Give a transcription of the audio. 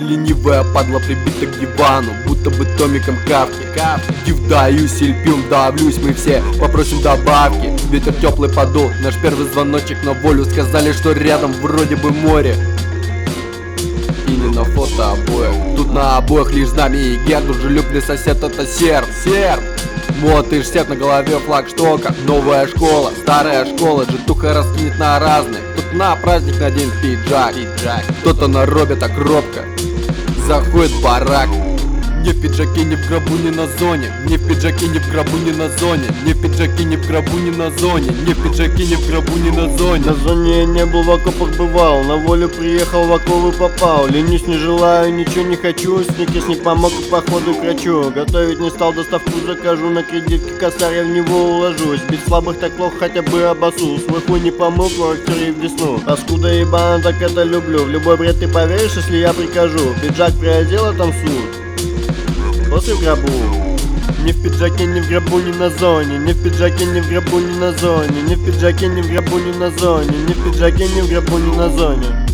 Ленивая падла прибита к дивану, будто бы томиком Кавки. Не вдаюсь или пьем, давлюсь, мы все попросим добавки. Ветер теплый подул, наш первый звоночек на волю. Сказали, что рядом вроде бы море. И не на фото обоих, тут на обоих лишь знамя и герб. Дружелюбный сосед — это серб. Мод и штет на голове флагштока. Новая школа, старая школа, житуха раскинет на разные. Тут на праздник наденет пиджак. Кто-то на робе так робко заходит в барак. Не в пиджаке, не в гробу, не на зоне. Не в пиджаке, не в гробу, не на зоне. Не в пиджаке, не в гробу, не на зоне. Не в пиджаке, не в гробу, не на зоне. На зоне я не был, в окопах бывал. На волю приехал, в оковы попал. Ленюсь не желаю, ничего не хочу. Снег помог и походу крачу. Готовить не стал, доставку закажу. На кредитке косарь, я в него уложусь. Бить слабых так плохо, хотя бы обосу. Свой хуй не помог, квартире в десну. Паскуда ебана, так это люблю. В любой бред ты поверишь, если я прикажу. Пиджак приодел, а там суд. После в гробу. Не в пиджаке, не в гробу, не на зоне. Не в пиджаке, не в гробу, не на зоне. Не в пиджаке, не в гробу, не на зоне. Не в пиджаке, не в гробу, не на зоне.